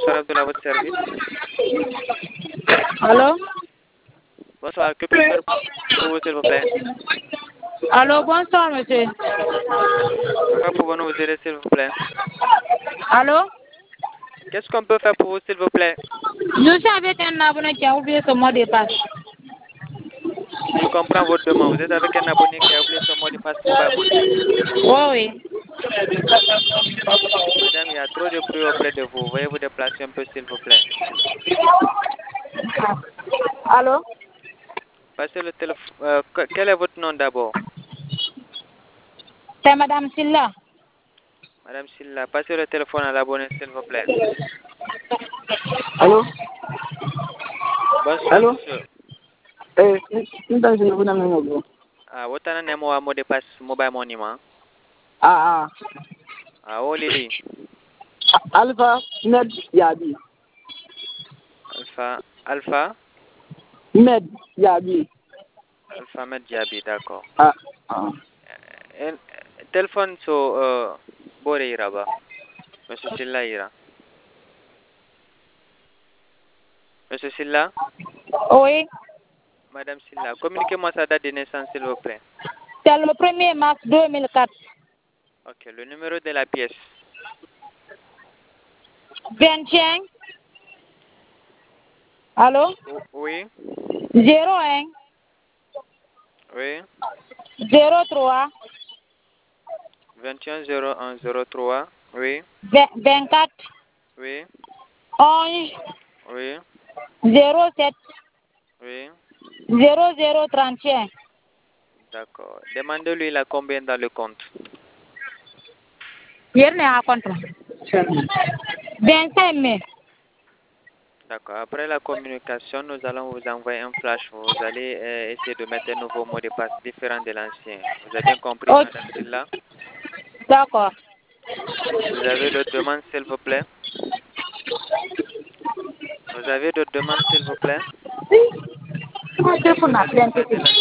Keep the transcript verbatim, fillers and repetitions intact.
bonsoir Abdoulaye, à votre service. Allô? Bonsoir, que puis-je faire pour vous, s'il vous plaît? Allô, bonsoir, monsieur. En quoi pouvons-nous vous aider, s'il vous plaît? Allô? Qu'est-ce qu'on peut faire pour vous, s'il vous plaît? Je suis avec un abonné qui a oublié son mot de passe. Je comprends votre demande. Vous êtes avec un abonné qui a oublié son mot de passe Mobile Money. Oui, oui. Madame, il y a trop de bruit auprès de vous. Veuillez vous déplacer un peu, s'il vous plaît. Allô? Passez le téléphone. Euh, que- quel est votre nom d'abord? C'est Madame Silla. Madame Silla, passez le téléphone à l'abonné, s'il vous plaît. Allô? Bonsoir, Allô? monsieur. Eh, nta sini kuna mimi bro. Ah, wotana nemo wa mot de passe Mobile Money, ma? Ah ah. Ah, oh, Lily. Alpha Med Yabi. Alpha. Alpha? Med Yabi. Alpha Med Diaby, d'accord. Ah ah. En, téléphone so euh, Bore ira ba. Monsieur Silla ira. Monsieur Silla? Oui. Madame Silla, communiquez-moi sa date de naissance, s'il vous plaît. C'est le premier mars deux mille quatre. Ok, le numéro de la pièce. vingt-cinq. Allô? O- oui, zéro un. oui. zéro trois. vingt et un zéro un zéro trois, oui, vingt-quatre. oui, onze. oui, zéro sept. oui. zéro zéro trente et un. D'accord. Demandez-lui il a combien dans le compte. Hier n'est à contre. vingt-cinq mai. D'accord. Après la communication, nous allons vous envoyer un flash. Vous allez euh, essayer de mettre un nouveau mot de passe différent de l'ancien. Vous avez bien compris, Ok. Madame Silla? D'accord. Vous avez d'autres demandes, s'il vous plaît? Vous avez d'autres demandes, s'il vous plaît? Comment tu fais pour m'appeler un peu?